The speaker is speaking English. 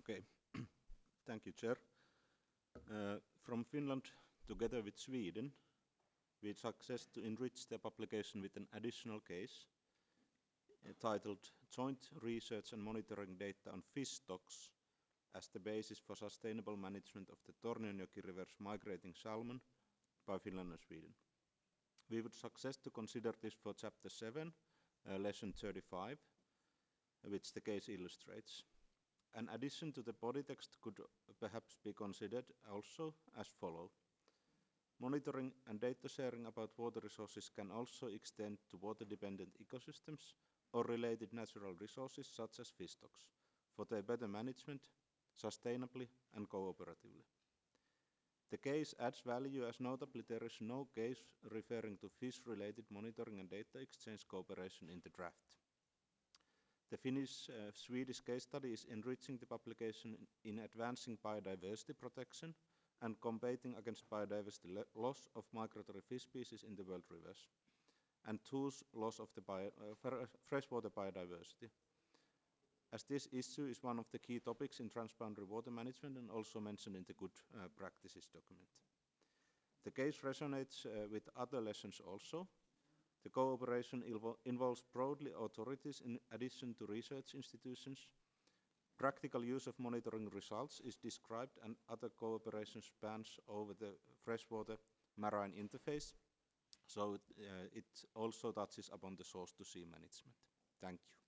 Okay, thank you, Chair. From Finland, together with Sweden, we success to enrich the publication with an additional case titled Joint Research and Monitoring Data on Fish Stocks as the basis for sustainable management of the Tornionjoki River's migrating salmon by Finland and Sweden. We would success to consider this for Chapter 7, Lesson 35, which the case illustrates. An addition to the body text could perhaps be considered also as follows. Monitoring and data sharing about water resources can also extend to water-dependent ecosystems or related natural resources such as fish stocks for their better management, sustainably and cooperatively. The case adds value as notably there is no case referring to fish-related monitoring and data exchange cooperation in the draft. The Finnish-Swedish case study is enriching the publication in advancing biodiversity protection and combating against biodiversity loss of migratory fish species in the world rivers, and thus loss of the freshwater biodiversity. As this issue is one of the key topics in transboundary water management and also mentioned in the good practices document. The case resonates with other lessons also. The cooperation involves broadly authorities in addition to research institutions. Practical use of monitoring results is described and other cooperation spans over the freshwater marine interface. So it also touches upon the source to sea management. Thank you.